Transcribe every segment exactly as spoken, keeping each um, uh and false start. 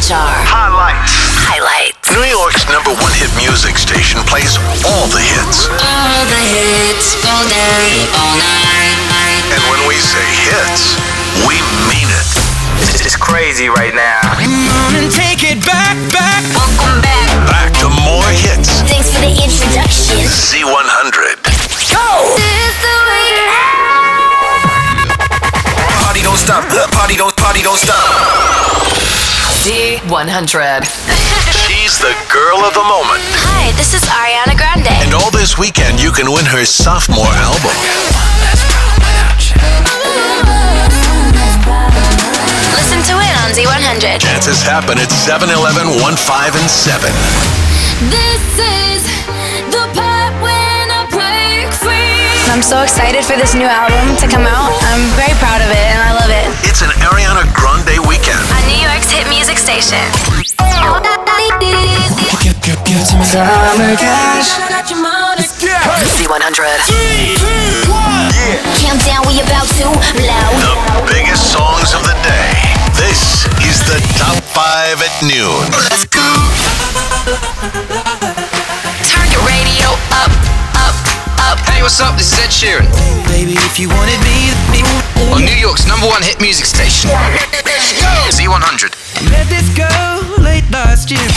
chart. Highlights. Highlights. New York's number one hit music station plays all the hits. All the hits, all day, all night. And when we say hits, we mean it. It's crazy right now. Come and take it back, back. Welcome back. Back to more hits. Thanks for the introduction. Z one hundred. Go! It's the weekend. Party don't stop. Party don't, party don't stop. Z one hundred. She's the girl of the moment. Hi, this is Ariana Grande. And all this weekend, you can win her sophomore album. Listen to it on Z one hundred. Chances happen at seven eleven, one five, and seven. This is the part when I break free. I'm so excited for this new album to come out. I'm very proud of it and I love it. It's an Ariana Grande weekend. On New York's hit music station. Summer cash. Z one hundred. Countdown, we about to blow. The biggest songs of the day. This is the Top five at noon. Let's go. Target radio up, up, up. Hey, what's up? This is Ed Sheeran. Baby, if you wanted me, On New York's number one hit music station. Z one hundred. let this go late last year.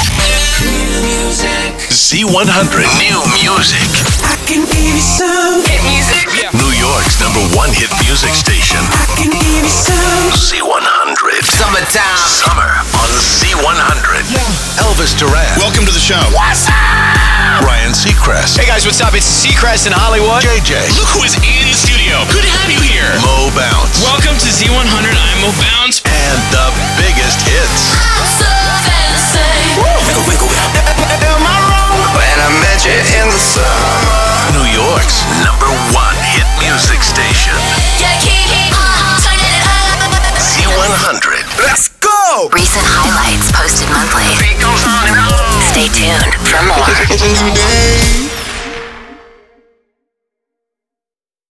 Z one hundred. New music. I can give you some Hit music. New York's number one hit music station. I can give you some. Z one hundred. Summertime. Summer on Z one hundred. Elvis Duran. Welcome to the show. Ryan Seacrest. Hey guys, what's up? It's Seacrest in Hollywood. J J. Look who is in the studio. Good to have you here. Mo Bounce. Welcome to Z one hundred. I'm Mo Bounce. And the biggest hits. So fancy. When I met you in the summer. New York's number one hit music station. Yeah, keep on turning it up. Z one hundred. Let's go! Recent highlights posted monthly. Stay tuned for more.